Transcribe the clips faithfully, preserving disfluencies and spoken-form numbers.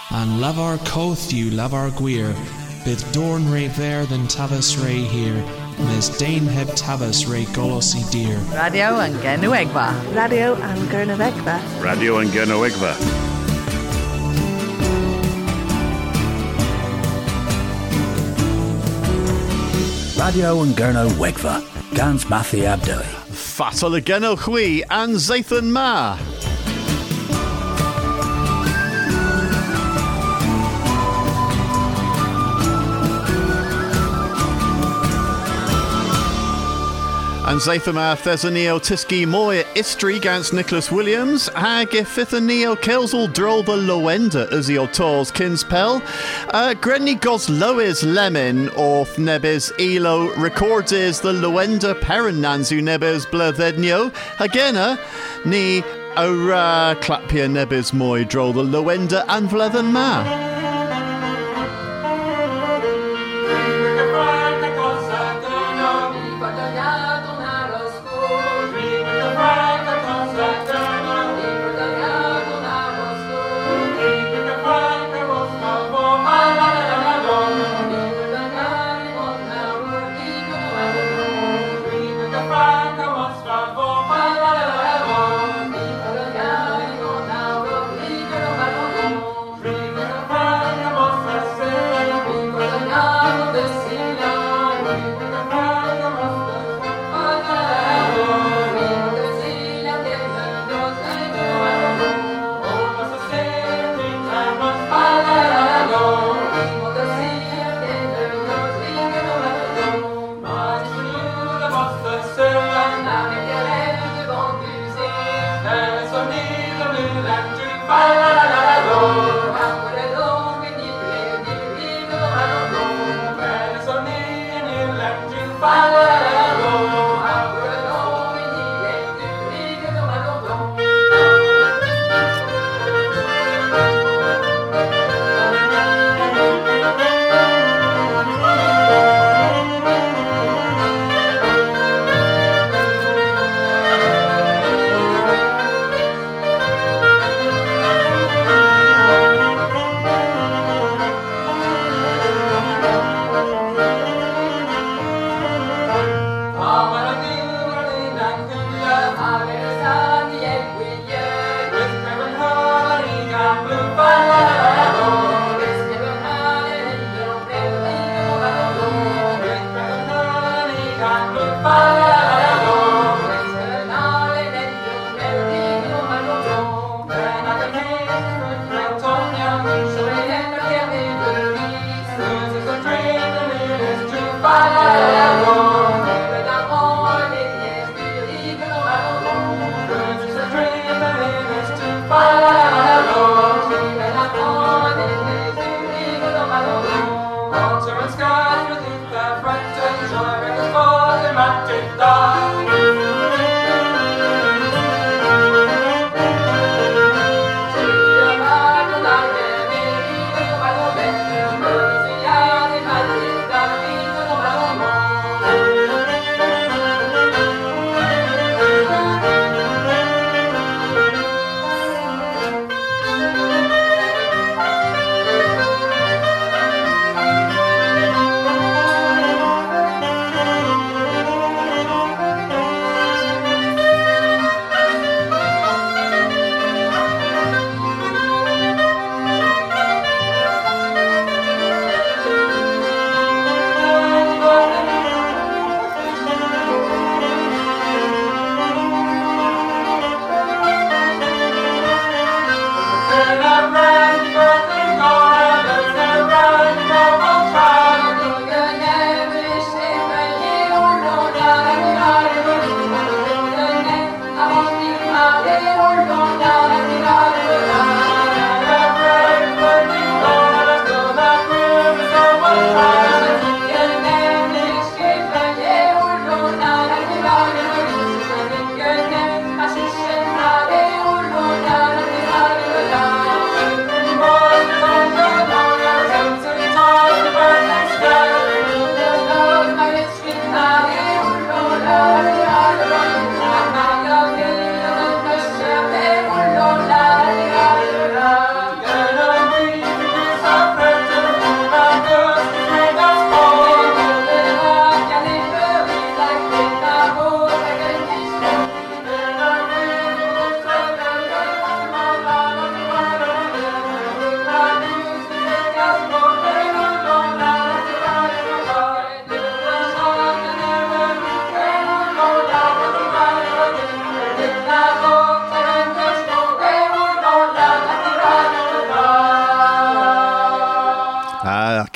And lavar coth you lavar gwir, bydd dorn re ver than tavis re here, mes dain heb tavis re golos I dir. Radio yn Genwegfa. Radio yn Gernywegfa. Radio yn Gernywegfa. Radio yn Gernywegfa, gans Matthew Abdeli. Fatal y genol chwi an Zathan Ma. An Zathan Ma Thesoneo Tiski Moy Istri gans Nicholas Williams, hag Ifithaneo Kelsel Droll the Lowenda as the Tors Kinspel, uh, Grenny Gos Lois Lemon or Nebis Elo records is the Lowenda Peran Nanzu Nebis Blethenio, Hagena, ni Ora Clapia Nebis Moy Droll the Lowenda and Vlethen Ma. Bye.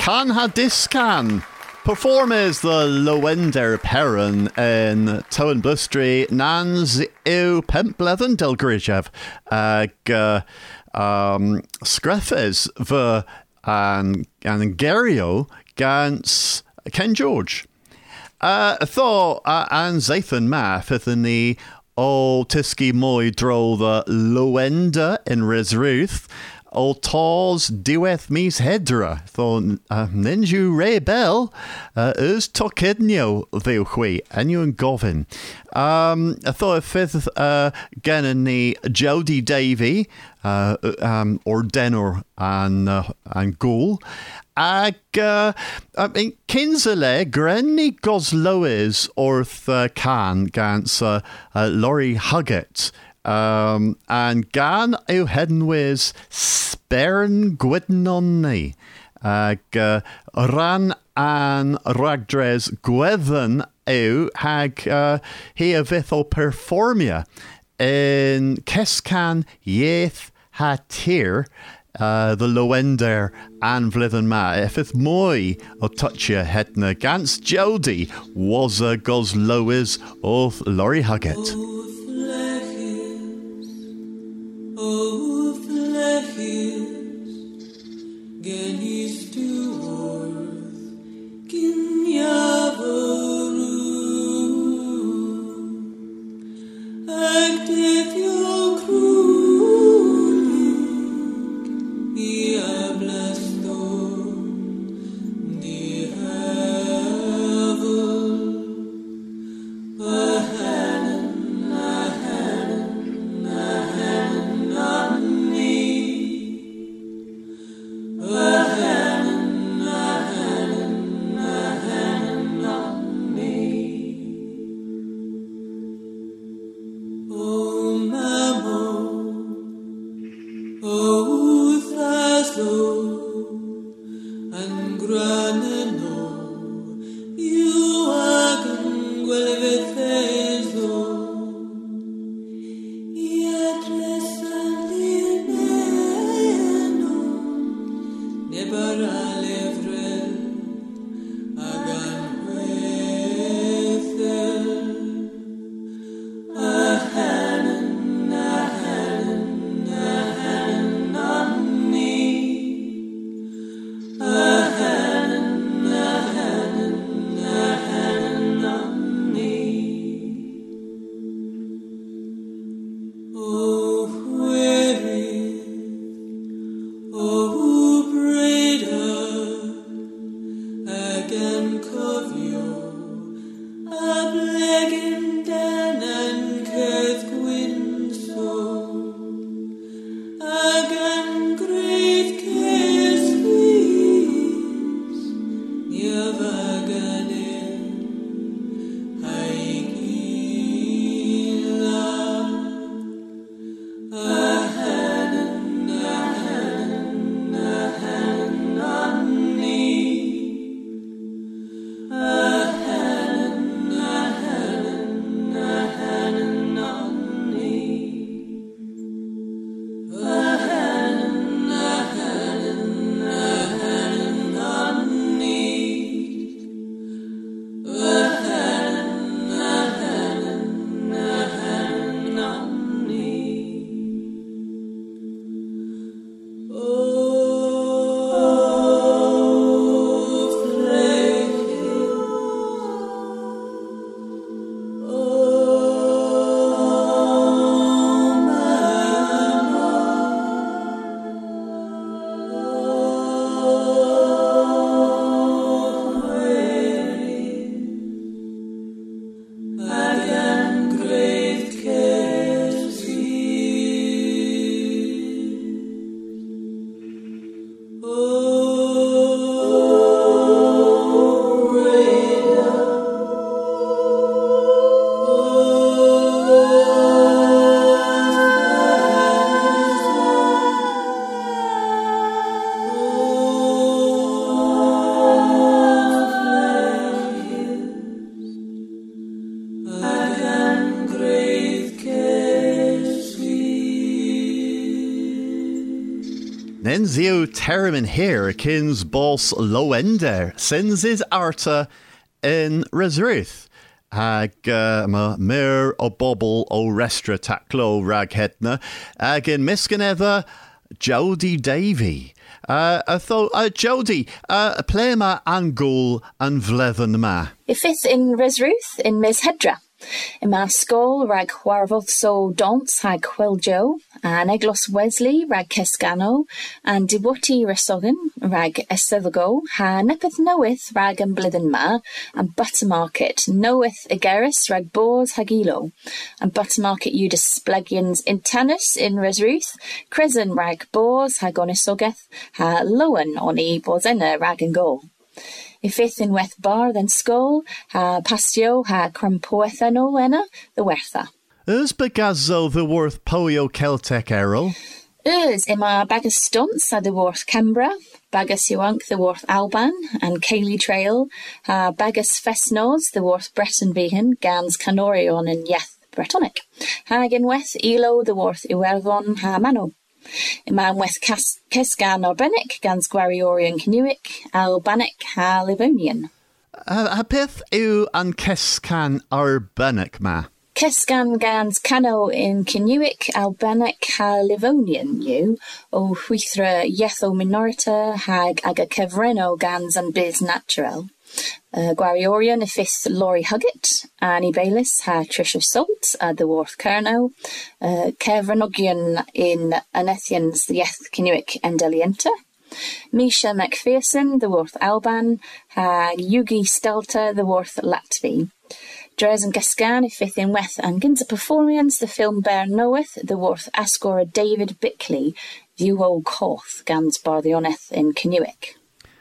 Canha Discan. Performers the Lowender Perrin in Towan Blustry Nans Ew Pempleven Del Grishev ag uh, um, Screffes the and and Gerio gans Ken George. Uh, Tho uh, an Zathan Ma Fithani O Tiski Moy Dro the Lowender in Resruth. O Tors diweth mis hedra, tho uh, ninju rebel, uh, us tokidnio ddiwchwi, enw yn gofyn. Um, I thought a fifth uh, gen ni Jody Davy, uh, um, or Denor and uh, and Ghoul. Ag, uh, I mean, Kinsale, Grenny Goslois, orth uh, can gans uh, uh, Laurie Huggett. Um, and gan yw henwys spern gwydnonni ag uh, ran an ragdres gwedden yw hag uh, hi a fydd o performia in Cescan Ieth ha tir uh, the Lowender an flydden ma effydd mwy o touchia hedna gans Jody was a gos Lowys of Laurie Huggett. Oh, fleches, genis to orth, gin yavoru, active your crew, ia blasto, di heaven, a heaven, a heaven, a heaven. A Nen zio termin here kins bos loender sins is arta in Resruth. Hag uh, ma mir o bobble o restra taclo rag hetna ag in miscaneva Jody Davy. Uh, I thought, uh, Jody, uh, play ma angul and vleven ma. Ifith in Resruth in Mis Hedra. In my school, rag Warvoth so dons hag Quiljo, and Eglos Wesley, rag Kescano, and Dewoti Resogan, rag Esevago, ha nepeth knoweth rag and blithen ma, and Buttermarket knoweth Egeris, rag Boars hagilo, and Buttermarket Eudes Splegians in Tannis in Resruth, Cresen rag Boars hagonisogeth, ha Lowen oni Borzena rag and Gol. Ifith in weth bar then skull, ha pastio ha crampoethano enna, the wertha. Is begazzo the worth poio Celtic errol? Is ima bagus stunts ha the worth Canberra, bagus Younk the worth Alban, and Cayley Trail, ha bagus Fesnos the worth Breton Vegan, Gans Canorion and Yeth Bretonic, hagin weth Elo the worth Iwervon ha Mano. Imam weth Kesgan Orbenic, Gans Gwariorian Canuic, Albanic ha Livonian. Ha pith ew an Kescan Orbenic ma. Kesgan Gans Cano in Canuic, Albanic ha Livonian you, o Huithra Yetho Minorita hag aga Kevreno Gans and Biz Natural. Uh, Gwariorian ifith Laurie Huggett, Annie Bayliss ha Trisha Salt, uh, the Worth Kerno, uh, Kevrenogian in Anethians the Yeth Canuic and Delienta, Misha McPherson, the Worth Alban, ha Yugi Stelta, the Worth Latvi. Dres and Gascan ifith in Weth and Ginza Performance, the film Bear Knoweth, the Worth Ascora David Bickley, View Old Coth, Gans Barthioneth in Canuic.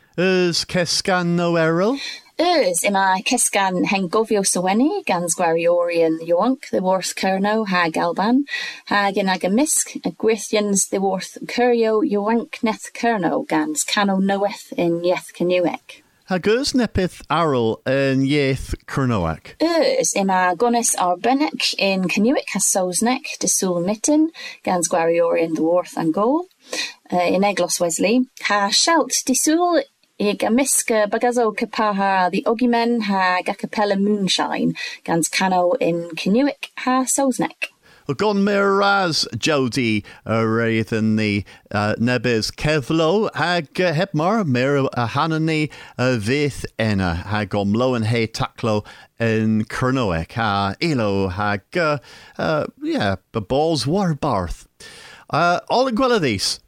Is Kesgan no errol? Is ima Kesgan Hengovio Saweni, Gans Gwariorian Younk, the Worth Kerno, hag Alban, hag in Agamisk, Gwithians, the Worth Curio Younk Neth Kerno, Gans Cano Noeth in Yeth Canuic. Hagus nepith arrol in Yeth Kernoak. Is ima Gonis Arbenek in Canuic Hasosnek, de Sul Mitten, Gans Gwariorian, the Worth and Gol, uh, in Eglos Wesley, ha Shalt de Sul Ig a miska bagazo kapaha the Ogimen ha gacapella moonshine, Gans Cano in Canuic ha Sosnek. Gon miraz Jody uh, wraith in the uh, nebis Kevlo hag uh, hepmar mir a hanani uh, vith enna hag om lo and hey taklo in Kernoek ha elo hag uh, uh, yeah the balls war barth. Uh, all in Gwelladis.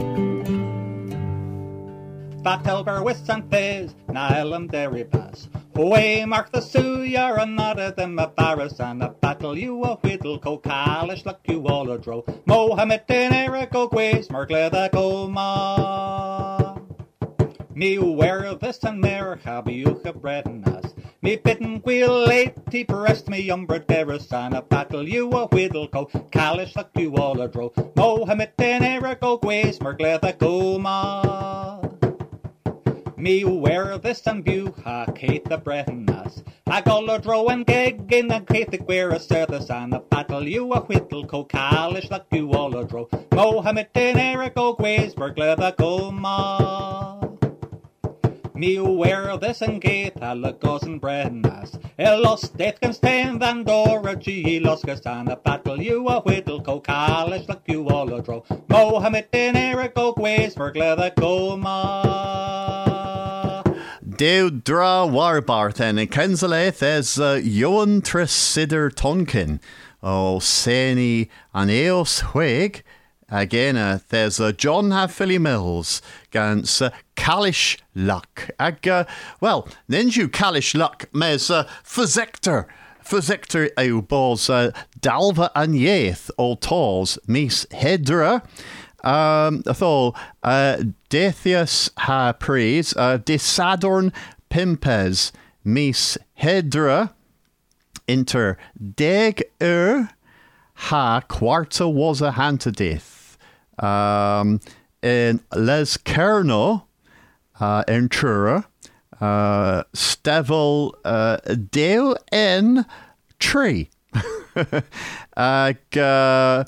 Batelber with Saint Pays, Nilem Derry Pass. Away, Mark the Sioux, you're another them a barras and a battle, you a whittle, co calish like you all a dro. Mohammed in Eric O'Quays, Merkle the Goma. Me wear this and mere, have you a bread and ass. Me bitten wheel late, he pressed me umbre derris and a battle, you a whittle, co calish like you all a dro. Mohammed in Eric O'Quays, Merkle the Goma. Me wear this and view, ha Kate the Breton as. A gulla dro and geg in and Kate the queer a service and a battle, you a whittle, co calish like you all a dro. Mohammed in Eric O'Quays, Burgla the Goma. Me wear this and gate, a lagos and Breton as. El los death can stand and Dora G. Loscas and a battle, you a whittle, co calish like you all a dro. Mohammed in Eric O'Quays, Burgla the Goma. Dew dra warbarth en in Kensalaith there's uh, Johan Tresider Tonkin. Oh, Seni an Eos Whig. Again, uh, there's uh, John Philly Mills gans uh, Kalish Luck. Ag, uh, well, ninju Kalish Luck mes uh, Fazector. Fazector eu bos uh, Dalva an Yeth o Tors mis Hedra. Um, Thol, uh, Dethius ha pres, uh, Disadorn Pimpes, mis Hedra, inter deg ur, ha quarta was a hantadith, um, in les kerno, uh, entura, uh, stevel, uh, deu en tree. Ag, uh,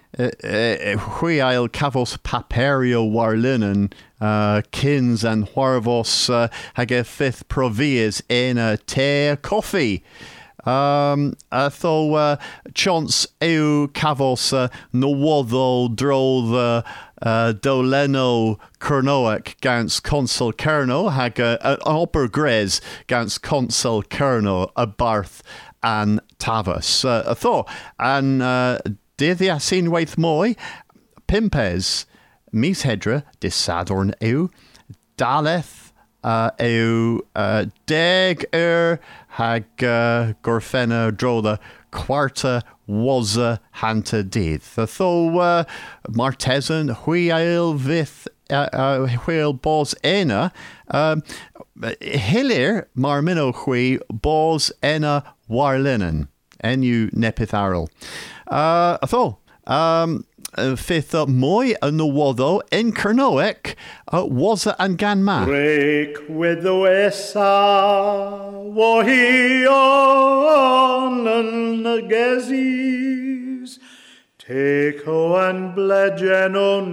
Hui ail cavos paperio warlinen, uh, kins and huarvos, uh, hage fifth provias in a te coffee. Um, uh, tho, uh, chance eu cavos, uh, nowodo dro the, uh, doleno kernoak gans consul kerno, hage, uh, oper grez gans consul kerno, a barth and tavus. Uh, tho, and, uh, Dydd Yasin waith moi, Pimpes, mis hedra, disadorn ew, daleth uh, ew, uh, deg ur, hag uh, gorfena droda, quarta waza hanta dydd. Tho uh, martesan huiail vith, uh, uh, huiail bos ena, um, hilir marmino hui bos ena warlinen, enu nepitharil. Uh, Atho, um, fifth uh, moi a nowodo in Kernoek uh, was an ganma. Break with the wesa, wahi on and the gezis, take o and bledgeno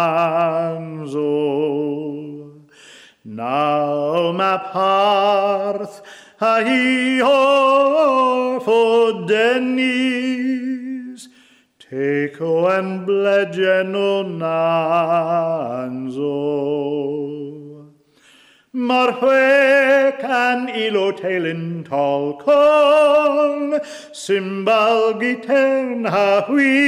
nanzo. Now map hearth, hi ho for Denny. Take o and bledgeno nanzo. Marhwek an ilo tailin talcon, cymbal gitern ha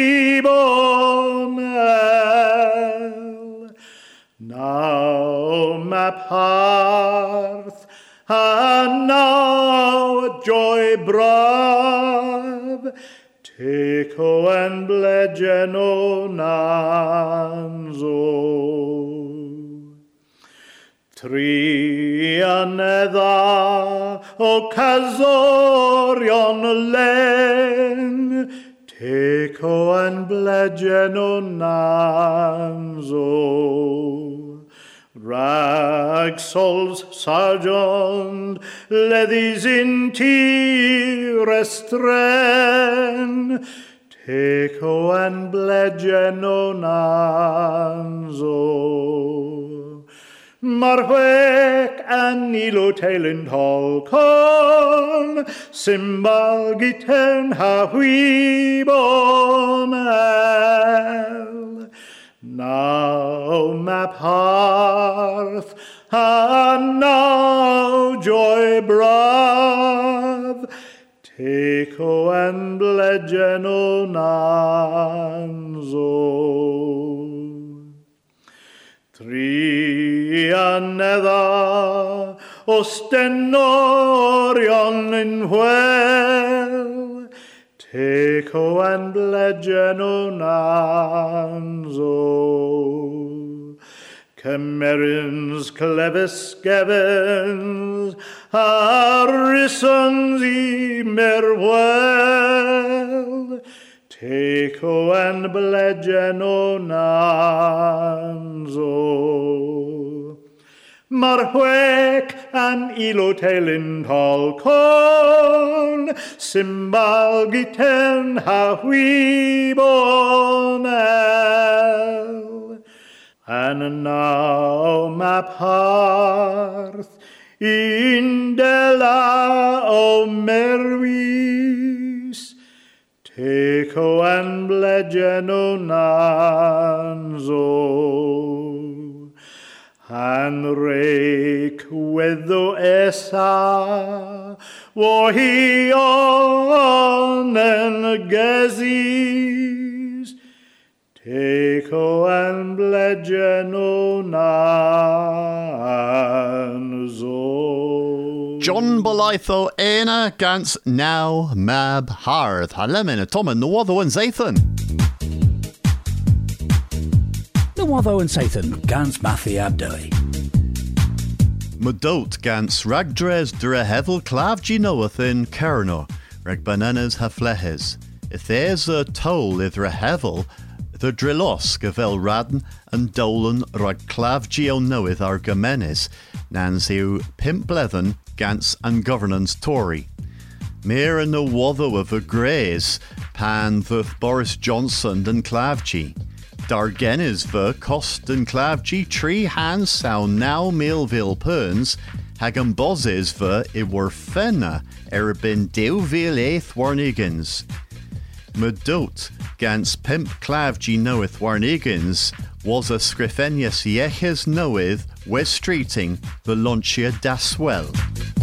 huibonel. Now map hearth, and now joy brav, take o and bledgeno nanzo. Tri anedda o casorion len, take o and bledgeno nanzo. Ragsols sargent, ledis in ti restren, take o and bledgeno nanzo. Marhwek an ilo tailin halcon, cymbal gitern ha huibonel. Now map hearth, and now joy brav, take o and bledgeno nanzo. Tri anedda ostenorion in well, teco and bledgeno nanzo. Camerins, clevis, gevins, harrisons i merwell, teco and bledgeno nanzo. Marhuec an ilotelin talcon, cymbal giten ha huibonel. And now map hearth in dela o mervis, teco and bledgeno nanzo. And rake weddo essa, wohi on and gezis, teco and bledgeno nanzo. John Bolitho Aina Gans Now Mab Hard. Halemin Atoman Nawatho and Zathan. Nawatho and Sathan, Gans Mathi Abdoi. Madot Gans Ragdres Dre Hevel Clavji Noathin Kerno, Reg Bananas Haflehes. If there's a toll ithra Hevel, the Drillos Gavel Radn and Dolan Rag Clavji O Noeth Argamenes, Nansiu Pimplethen, Gans and Governance Tory. Mere no Watho of a Grays, Pan Thuth Boris Johnson and Clavji. Dargenes ver Cost and Clavji Tree Hands Sound Now Millville Perns Hagam Bozes ver Iwerfenna Erabin Deuville Eighth Warnigans. Medot Gans Pimp Clavji Noeth Warnigans was a Scrifenius Yeches Noeth West Streeting the Launchia Daswell.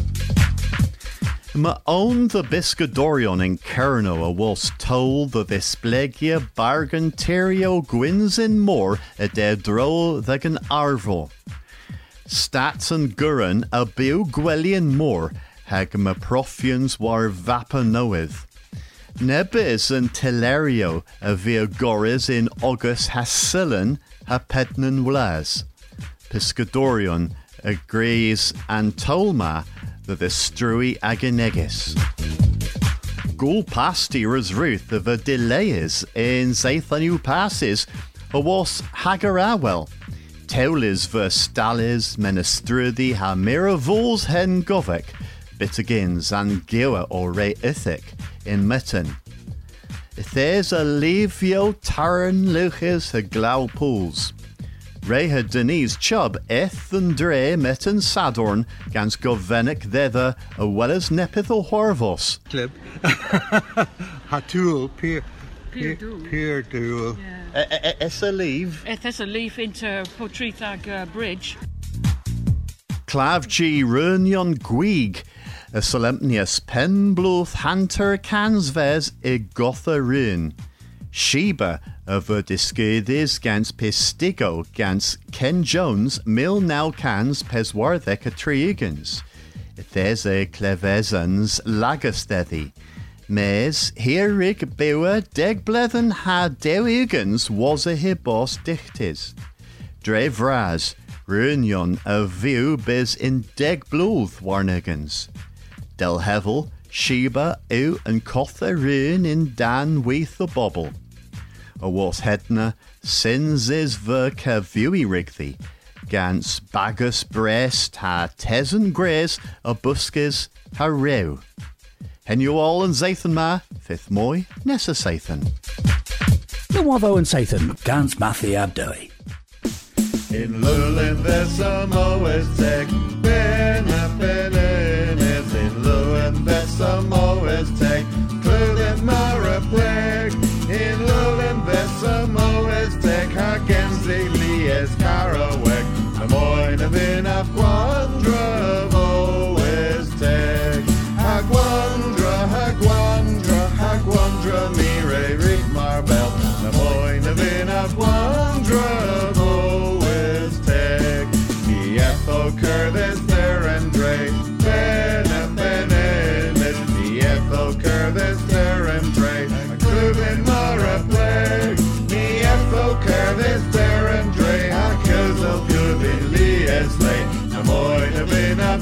Ma own the Biscadorion in Kerno was told the Vesplegia Barganterio Gwins in more a de dro than Arvo. Stats and Gurren a bew Gwelian more hag ma profians war vapa noeth. Nebis and Telerio a via Goris in August Hasillen ha Pednan Wlas. Piscadorion agrees and Tolma the Vestrui Aganegis. Gul Pastiras Ruth of a delays in Zathanu passes a was Hagarawell. Teulis verstalis menestrudi ha miravols hen govek, bitagins and gewa or re ithic in metten. If there's a levio taran luches ha glau pools. Reha Denise Chubb, Eth and Dre, Metten Sadorn, Gans Govenik Thither, a well as Nepith or Horvos. Clip. Hatul, Pier Pier Duel. Essa leave. Eth a leaf into Potrethag uh, Bridge. Clavji Runion Gwig, a Solemnius Penbluth Hunter Cansves e Gotha Run. Sheba of a Discudis gans Pistigo gans Ken Jones Mill now cans Peswarthek a Triegans. There's a Clevezans Lagastethi. Mes Herig Bewa Degblethen ha Dewiegans was a Hibos Dichtis. Dre Vraz Runion of View bis in Degbluth Warnigans. Del Hevel Sheba U and Kotha Run in Dan Weath the Bobble. A was hedna, sins is verca viewy rigthy, gans bagus breast ha tezen grace a buskis ha rew. Hen you all and Zathan ma, fifth moy, nessa Sathan. Nawatho and Sathan, Gans Mathi Abdoi. In Lulin there's some always take, Ben a Benenis, in Lulin there's some always take, Clulin Mara plague. In Lulin Vessa Moes Tech Hagenzi Lies Karawek the Moin of in Aquandra Moes Tech Haguandra Haguandra Haguandra Mire Rig Marbel the Moin of in Aquandra Moes Tech Eatho Curtis there and Dre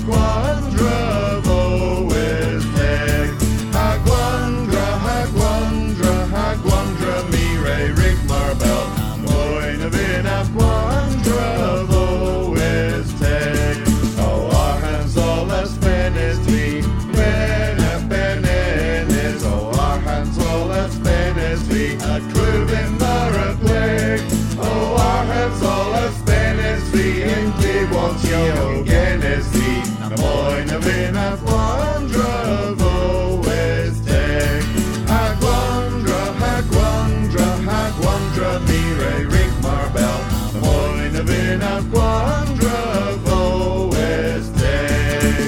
Haguandra Voesteg. Haguandra, Haguandra, Haguandra, Mire, Rick Marbell. Moina Vin Haguandra Voesteg. Oh, our hands all as penis we. Bene, benenis. Oh, our hands all as penis we. A cloven mara plague. Oh, our hands all as penis we. In Cleveland, yo, genes we. Moina Vin Haguandra Voesteg. Haguandra, Haguandra, Haguandra, Mire, Rick Marbell. Moina Vin Haguandra Voesteg.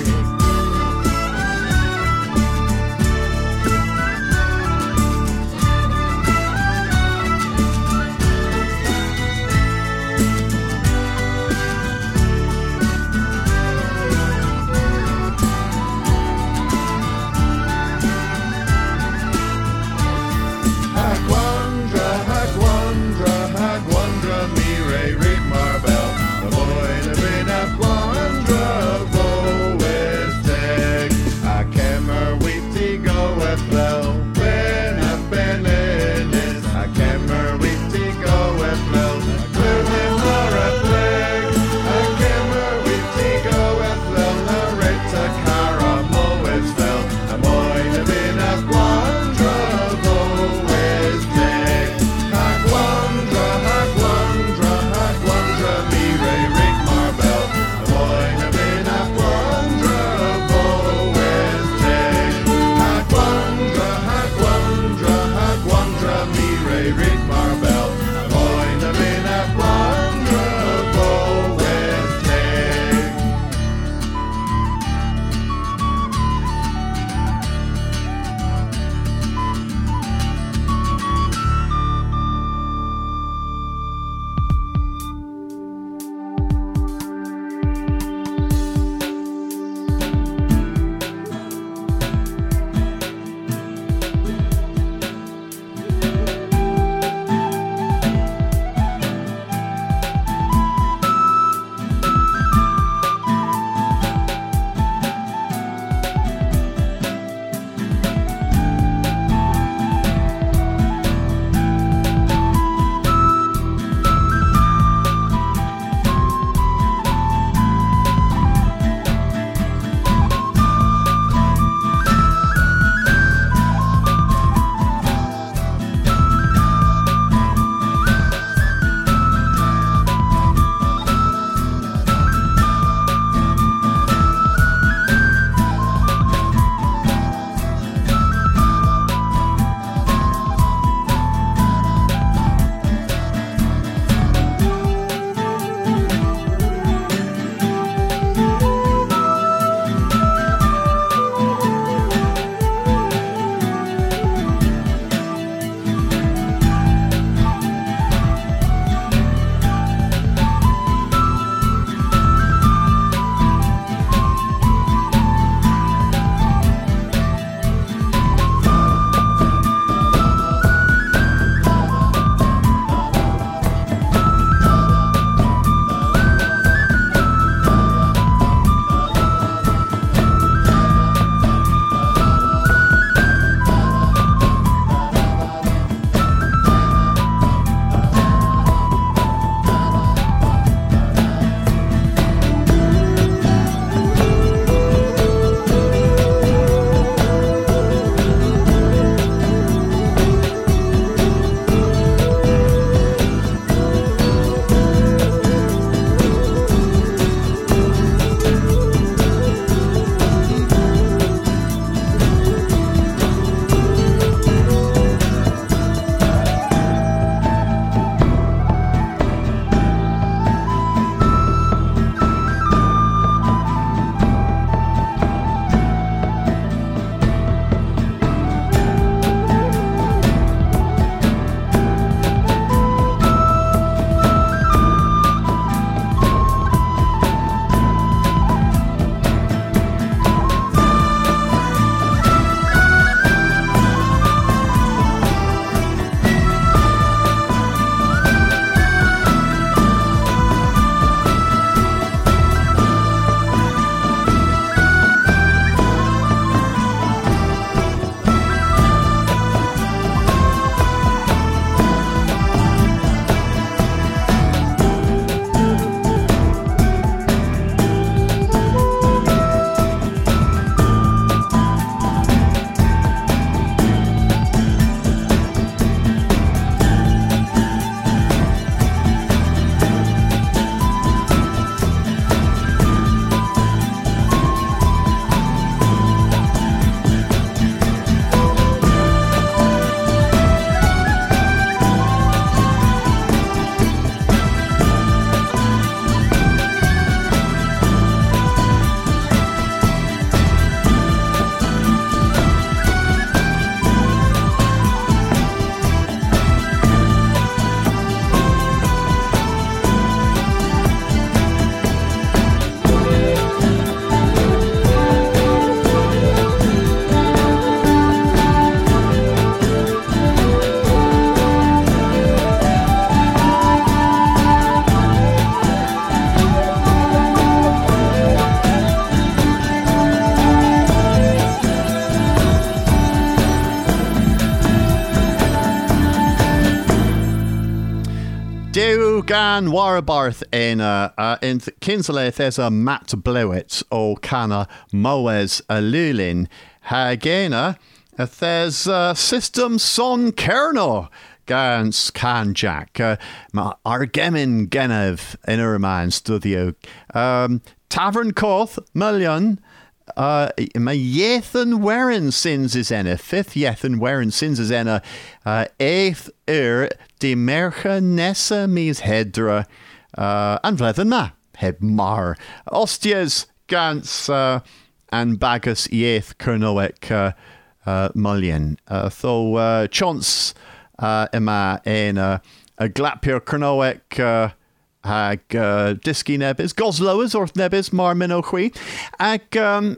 Dew gan Warabarth in uh, uh, in Kinsley there's a Matt Blewett o Canna Moes a Lulin Hagena there's uh, System Son Kerno Gans Can Jack uh, Ma Argemin Genev in Urman Studio um, Tavern Koth Million Uh, my Yethan Warren sins is enna, fifth Yethan Warren sins is enna, uh, eighth er de mercha nessa mis hedra, uh, and vlethen ma, head mar. Ostias gans, uh, and bagus yeth kernoek, uh, uh, mullion. Uh, tho, uh, chance, uh, ima en, uh, a glapir kernoek, uh, Hag uh, Diski Nebis, Gosloas or Nebis, Marminochwi, Ag um,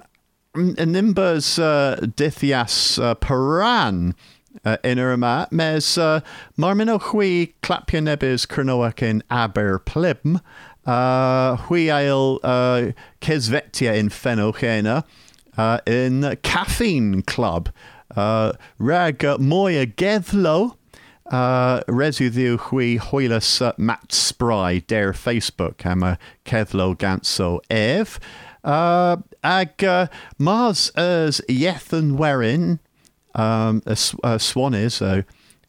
Nimbus uh, Dithias uh, Paran uh, in Irma, Mes uh, Marminochwi, Clapia Nebis, Kernoak in Aber Plibm, uh, Hui Ail uh, Kesvetia in Fenochena, uh, in Caffeine Club, uh, Rag uh, Moya Gethlo. Uh, Residue hui hoilas uh, Matt Spry der Facebook am a Kethlo Ganso Ev uh, ag uh, Mars as Yethan Werin um, a, a swan is uh,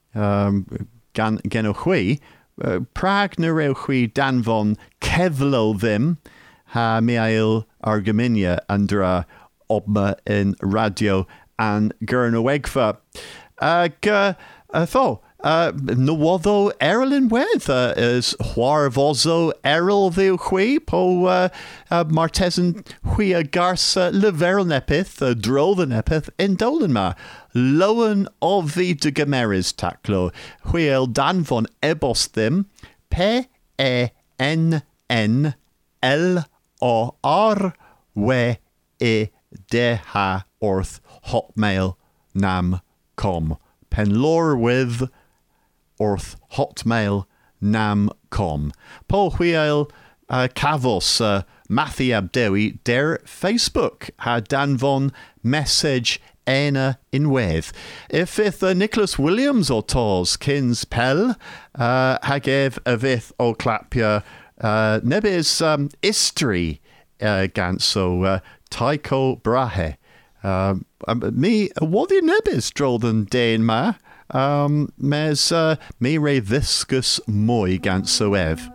um, gan geno hui uh, Prag nereu hui Dan von Kevlo them ha miail Argaminia under obma in radio and Gernowegfa ag uh, uh, tho Uh, Nwoddo Erlin Wedd uh, is Huarvozo Erl the Hui po uh, uh, Martesan Hui a Garsa Leverl Nepith, uh, Drol the Nepith in Dolanma. Loan of the de Gameris Taklo, Huiel Dan von Ebos them, P E N N L O R W E D H Orth Hotmail Nam Com. Penlor with Orth Hotmail Nam Com. Paul Huiel uh, Cavos uh, Matthew Abdewi der Facebook ha Dan von message Ena in Weth. If if uh, Nicholas Williams or Tors Kins Pell uh, Hagev Avith o Clapia uh, Nebis um, Istri uh, Ganso uh, Tycho Brahe. Um, me, what the nebis drolden Dane ma? Um, mes uh, me re viscus moi ganso ev.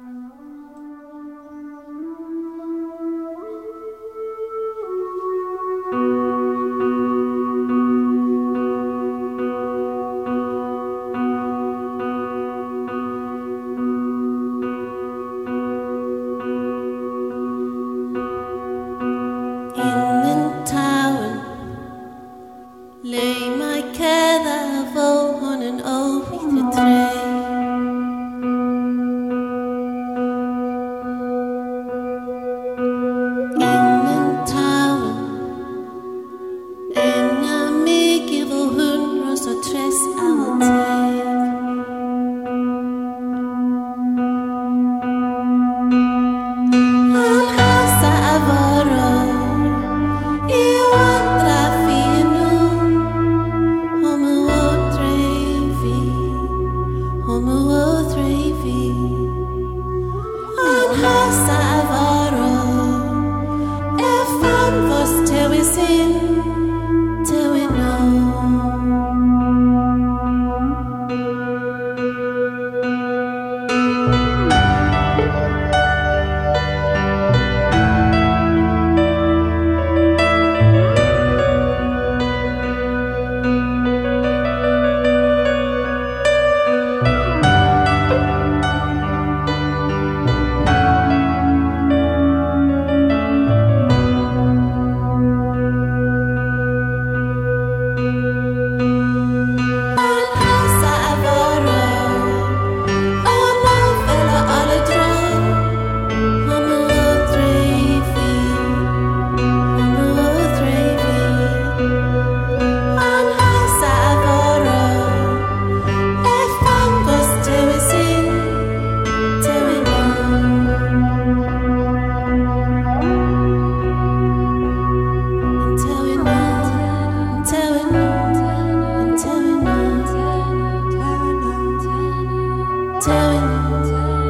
Tell me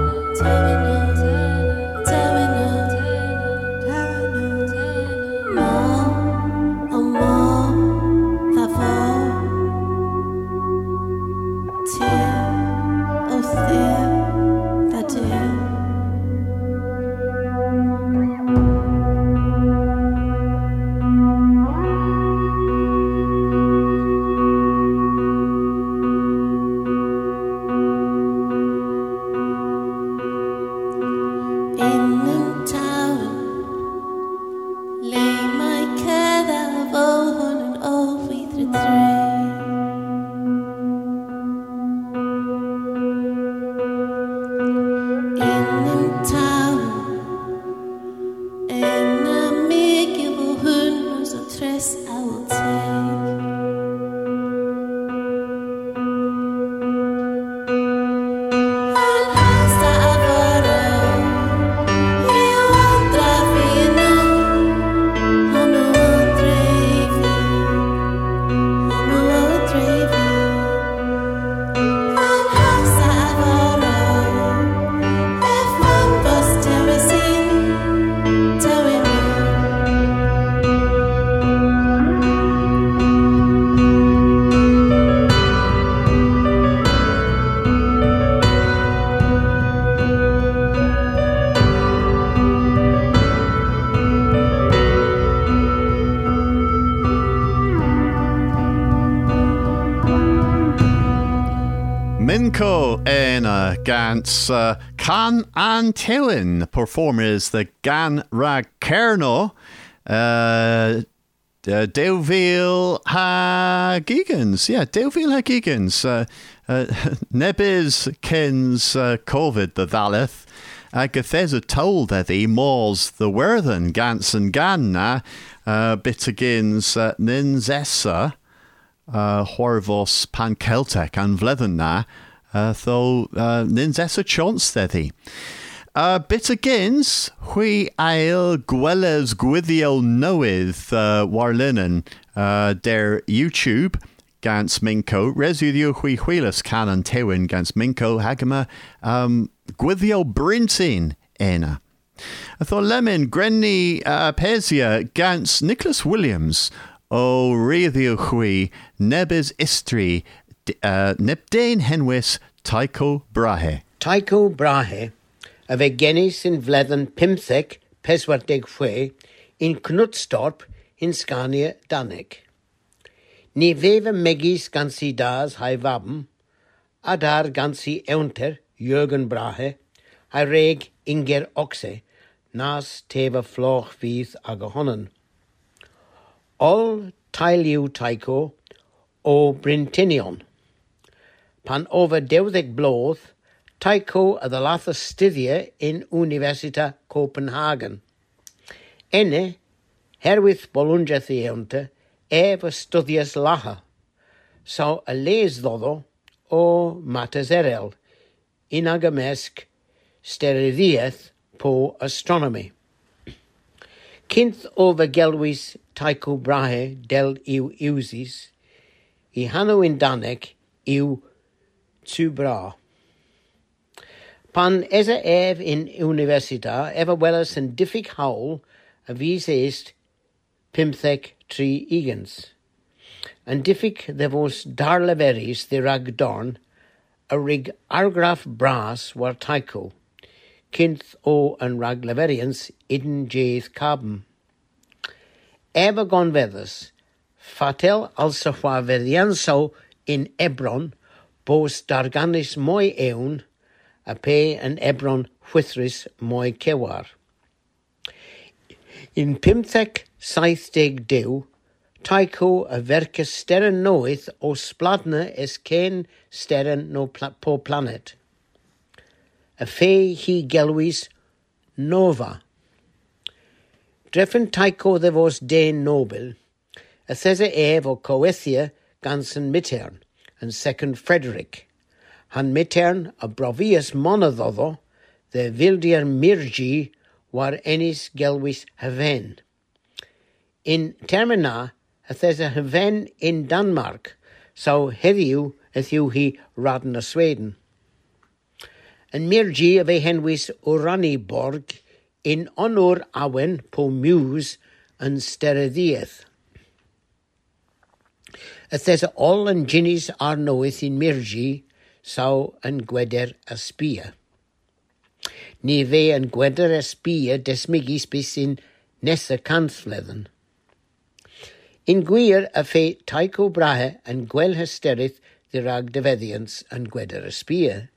Minko ena gans uh, Can an Tewin performers the Gan Rag Kerno uh, uh, Deuville ha Gigans. Yeah, Deuville ha Gigans. Uh, uh, Nebis Kins uh, COVID the Valeth. Agathesa told eddy Mors the Werthen Gans and Ganna uh, Bitagins uh, Ninzessa. Uh, Horvos pan Celtic and Vlethen na, uh, though uh, nins essa chance theddy. Uh, bit agains, hui ail gwelles gwithio noeth uh, warlinen uh, der YouTube gans Minko, resudio hui huilas canon tewin gans Minko hagama um, gwithio brintin ena. I thought lemon grenny uh, pesia gans Nicholas Williams. O reiddio hui nebis istri uh, nebdain henwis Tycho Brahe. Tycho Brahe, a vegenis in Vlethen pimthec peswartig fwe in Knutstorp in Scania Danek. Ni veve megis gansi das hai vabem, adar gansi eunter Jürgen Brahe, hai reg Inger Oxe, nas teva floch vith agahonnen. All tailiu Tycho o Brintinion. Pan over deuddeg bloth, Tycho a the latha stydia in Universita Copenhagen. Enne, herwith bolunga theonte, eva studias laha, so a les dodo o matazerel, in agamesk steridieth po astronomy. Kinth over gelwis Tycho Brahe del iu iusis, I hano in Danek iu tu bra. Pan esa ev in universita, eva wellas en diffig haul, a vis est pimthec tri igans. And diffig de vos dar leveris de rag dorn, a rig argraf bras war Tycho, kinth o an rag leverians idden jaith cabum. Eva gon vedas, fatel also hwa verianso in Ebron, bos darganis moi eun, a pe an Ebron whithris moi kewar. In pimthec saithdeg dew, Tycho a verke sterren noeth o spladne es ken sterren no pla po planet. A fe he gelwis nova. Dreffen Tycho de vos den nobel, a thesa ev o Coethia gansen Mittern, and second Frederick, han Mittern a brovius monadotho, the vildier mirgi war enis gelwis haven. In termina, a thesa haven in Denmark, so heddiu ethiu he radna Sweden. And mirgi ave henwis Uraniborg, in honor awen po muse and steredieth. A thesa all and ginnies are knoweth in mirgi, sau and gweder a spia. Ni ve and gweder a spia desmigis bis in nessa canthledden. In gwir a fe Tycho Brahe and gwel hysterith the rag devedians and gweder a spia.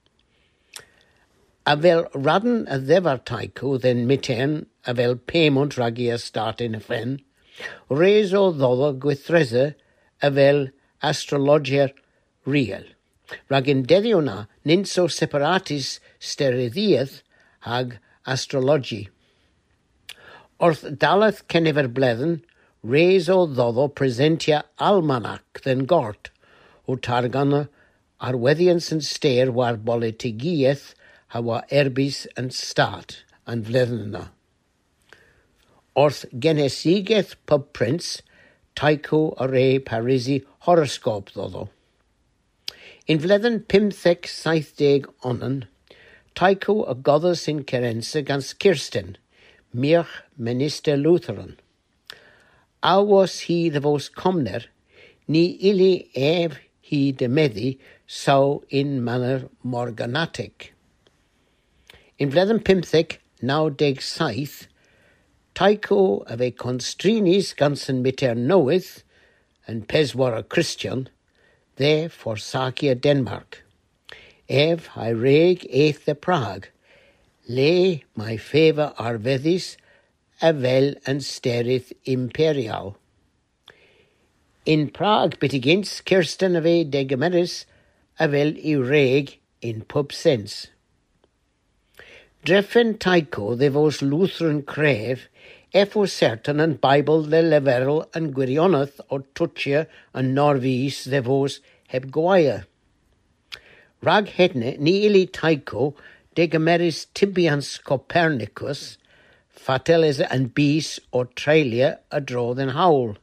A vel radden a ddevar Tycho then Mittern a vel pemont ragi a start in a fen, res o ddodo gwithreze a vel astrologier real. Ragin dediona ninso separatis steriddieth hag astrologi. Orth dalath kennever bledden, res o ddodo presentia almanac then gort, o targana arweddians and stair war bolitigieth hawa erbis and start and vledena. Orth genesigeth pub prince, Tycho array Parisi horoscope ddodo. In vledden pimthec saithdeg onnen, Tycho a goddess in Kerense gans Kirsten, mirch minister Lutheran. A was he the vos comner, ni illi ev he de medi, so in manner morganatic. In vledden pimthec now deg saith, Tycho of a constrinis gansen mitter knoweth, and pes war a Christian, there for Sakia Denmark. Ef I reg eith the Prague, le my favour arvedis, a vel and sterith imperial. In Prague bitigins Kirsten ave de Gemeris, a vel I reg in pub sense. Dreffen Tycho de vos Lutheran crave, ef o certain and Bible de leverel and Gwirionath o Tuchia and Norvis de vos heb goia. Rag hedne ni ili Tycho de Gemeris Tibians Copernicus, fateles and bees o Trelia a draw than howl.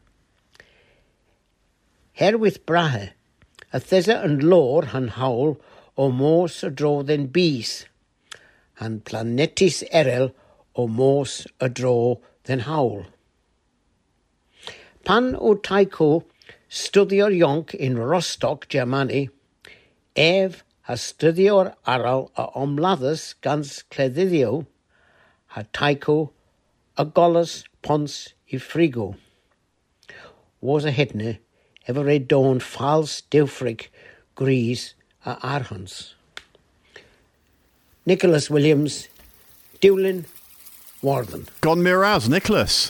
Herewith brahe, a thesa and lore han howl o mos a draw than bees, and planetis erel o mos a draw than howl. Pan o Tycho studior jonk in Rostock, Germany, ef ha studior aral a omlathus gans clediddio, ha Tycho a gollus pons I frigo. Was a hedne, ever a dawn fals deufrig gries a arhans. Nicholas Williams, Dewlin, Warden. Gon Miraz, Nicholas.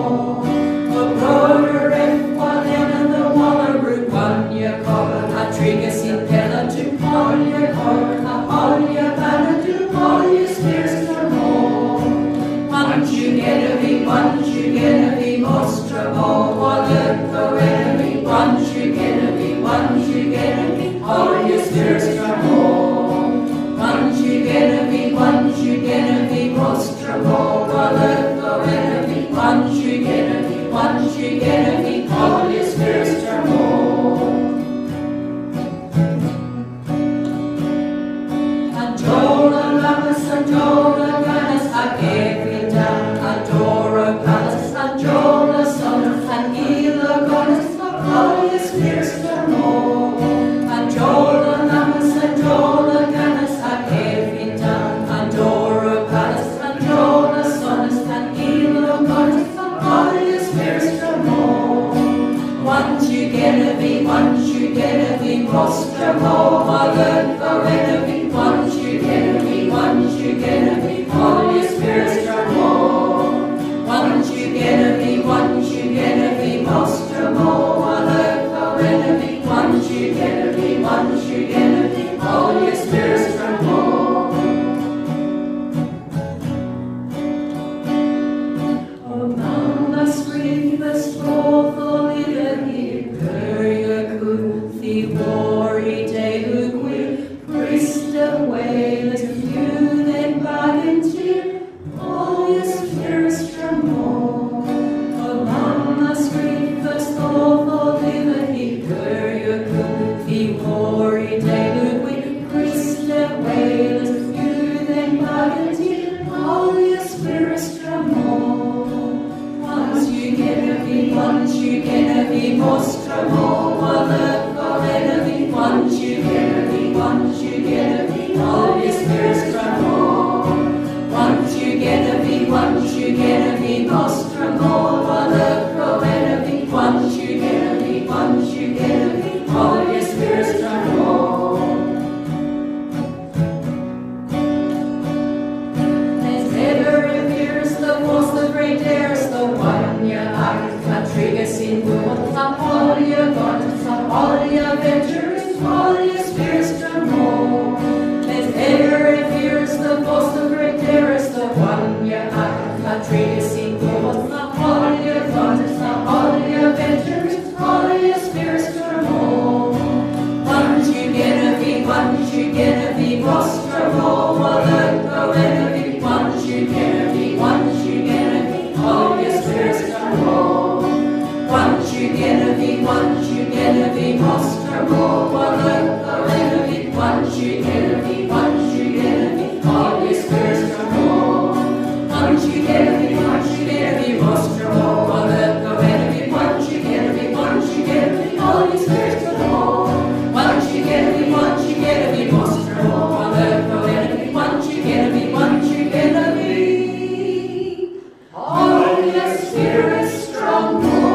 A tree trigus in pella to polia corca, polia banner to polia spears for more. Once you get a big, once you get a big, mostra more, water enemy. Once you get a big, once you get a big, polia spears for more. Once you get a big, once you get a big, mostra more, water enemy. Once you get a big, once you get a big, polia spears for more. Adora Lamas, Adora Ganas, Agevita, Adora Ganas, Adora Son of Anila Ganas, Polia spears for more. Adora Lamas, Adora Ganas, Agevita, Adora Ganas, Adora Son of Anila Ganas, Polia spears for more. Once you get a big, once you get a big, mostra more, mother for enemy. Once you get a big, once you get a big, Holy Spirit for more. Once you get a big, once you get a big, mostra more, mother for enemy. Once you get a big, once you get a big, Holy Spirit for more. Among the sweetest of the little here, the glory day who will priest away, let you then back and cheer, all your spirits tremble. Among the sweetest of the living here, the glory day who will priest away, let you then back and cheer, all your spirits tremble. Once you get a big, once you get a big, most tremble, mother for enemy. Once you get a big, once you get a big, all your spirits tremble. Once you get a big, once you get a big, most tremble, mother for enemy. Once you get a big, once you get a big, all your spirits tremble. As ever appears the most the great airs, the one you like, Patrigas in wood, all your guns, all your ventures, all your spirits tremble. As ever appears the most the great airs, the one you like, Patrigas in wood, all your guns, all your ventures, all your spirits tremble. Once you get a big, once you get a big, most tremble, mother go enemy. Once you get a big, once you get a big, all your spirits tremble. Once you get a big, once you get a big, most tremble, mother go enemy. Once you get a big, once you get a big, all your spirits tremble. Once you get a big, once you get a big, most tremble, mother go enemy. Once you get a big, once you get a big, all your spirits tremble. Once you get a big, once you get a big, most tremble, mother go enemy. Once you get a big, once you get a big, all your spirits tremble.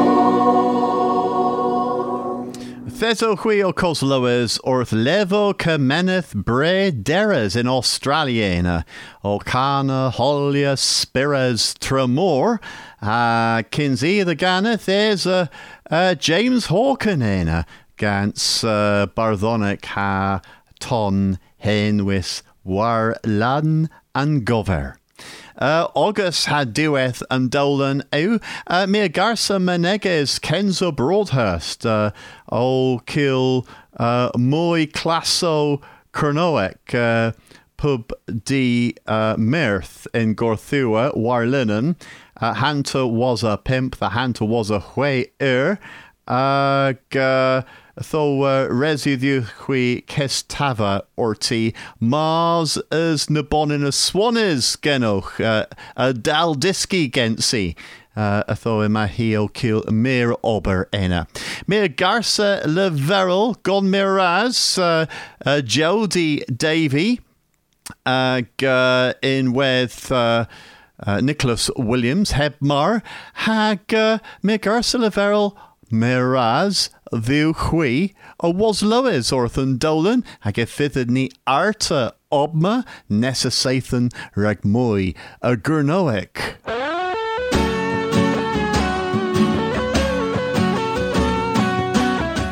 Theso hui o Cosloas orth levo Kameneth bre deras in Australiana o Kana Holia Spiras Tremor uh, Kinsey the Ganeth there's uh, uh, James Hawkenena Gans uh, Barthonic ha ton henwis war laden and gover. Uh, August had dueth and dolan ew. Uh, Mia Garza Meneges Kenzo Broadhurst. Uh, o kill uh, Moi Classo Kernoek. Uh, pub di uh, Mirth in Gorthua Warlinen. Uh, Hanta was a pimp. The Hanta was a way er. Uh, g- Tho uh, residue hui kestava orti Mars as nabonin a swanis genoch uh, a dal diski gensi uh, a tho ima heo kill mir ober ena mir garsa le veril gon miraz uh, uh, Jody Davy uh, g- in with uh, uh, Nicholas Williams Hebmar hag uh, mir garsa le veril miraz Ddiw chwi o was Lewis orthon dolan hag e fyddyd ni arta obma nesa seithyn rag mwy a gurnoic.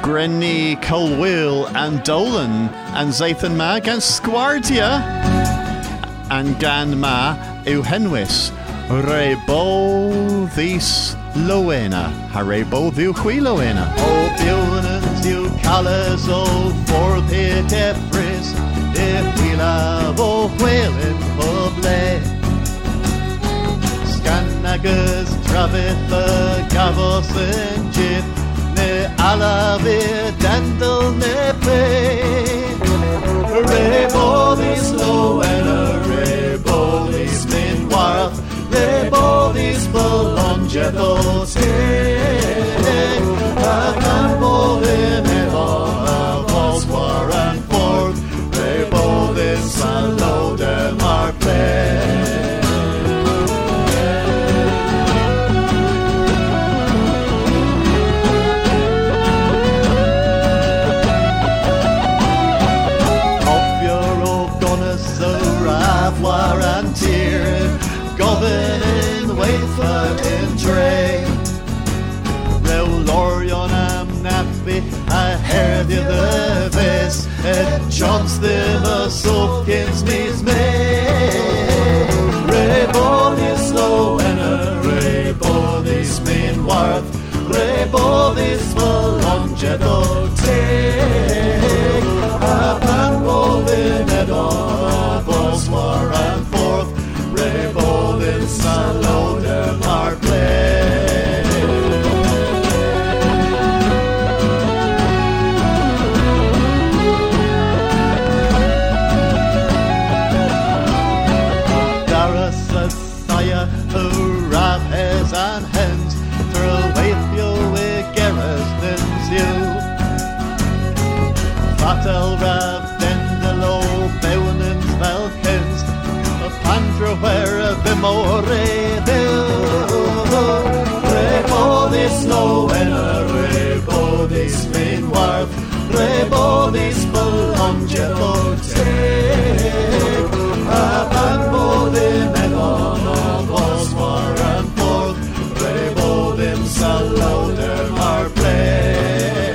Grenny Colwell and Dolan and Zathan Ma gan Sgwardia and gan ma yw henwys Rebo Thys Lowena ha Rebo Ddiw Chwi Lowena O Bywns yw Calas o Ffordd Hyd Efrys E Chwilaf o Chwelyn Poble Sganagys Trafydd y Gafos yn Jydd Ne Alafyr Dandl ne Pe Rebo Thys Lowena Rebo Thys Minwarth Rebo Thys Bolonjeth o Teg Ac am bod yn efo a Foswar and Ffordd Rebo Thys a Lodem ar Ple War and tear Gofyn in waithford in Dre Rew lorion am nabbi a herddi the ves Et chons ddim y sofkins mis me Rebo Thys Lowena Rebo Thys Minwarth Rebo Thys Bolonjeth o Teg A pan bod yn edon Foswar and Ffordd Rebo Thys a Lodem ar Ple Daras a Saya Hurrafes and Hens Terweithio I Geras Nins you Fatel Rav Dendelo Bewnens Velkens Pandra where a Vimore Rebo Thys Lowena Rebo Thys Minwarth Rebo Thys Bolonjeth o Teg A pan bod yn edon o Foswar and Ffordd Rebo Thys a Lodem ar Ple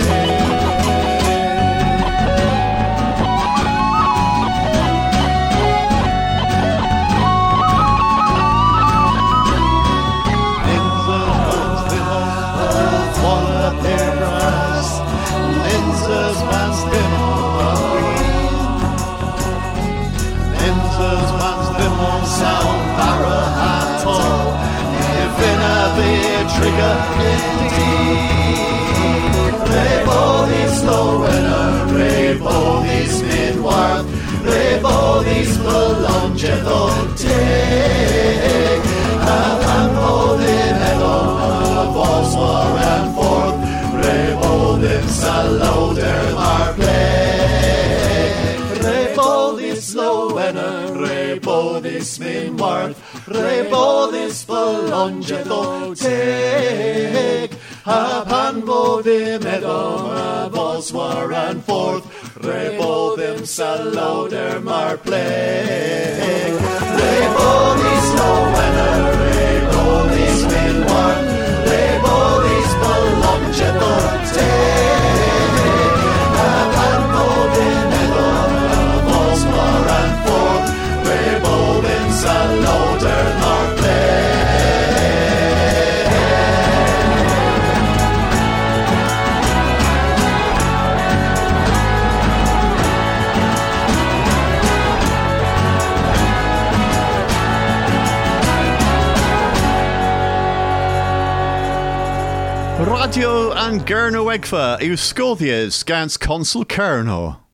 Trigger indeed Rebo Thys Lowena Rebo Thys Minwarth Rebo Thys Bolonjeth o Teg A pan bod yn edon Foswar and Ffordd Rebo Thys a Lodem ar Ple Rebo Thys Lowena Rebo Thys Minwarth Rebo Thys Bolonjeth o Teg A pan bod yn edom a Foswar and Ffordd Rebo Thys a Lodem ar Ple Rebo Thys Lowena Rebo Thys Minwarth Rebo Thys Bolonjeth o Teg A pan bod yn edom a Foswar and Ffordd Rebo Thys a Lodem ar Ple Radio and Gurno Egfa yw Sgothias gans Consul Kerno.